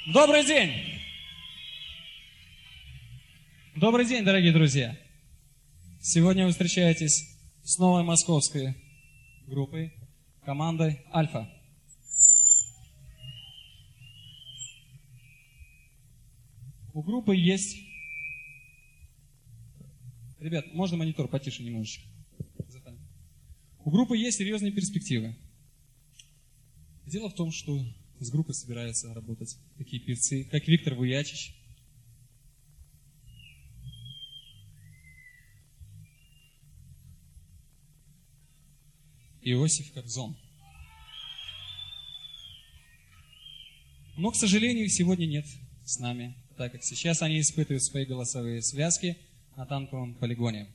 Добрый день! Добрый день, дорогие друзья! Сегодня вы встречаетесь с новой московской группой, командой «Альфа». У группы есть... Ребят, можно монитор потише немножечко? У группы есть серьезные перспективы. Дело в том, что с группой собираются работать такие певцы, как Виктор Вуячич, Иосиф Кобзон. Но, к сожалению, их сегодня нет с нами, так как сейчас они испытывают свои голосовые связки на танковом полигоне.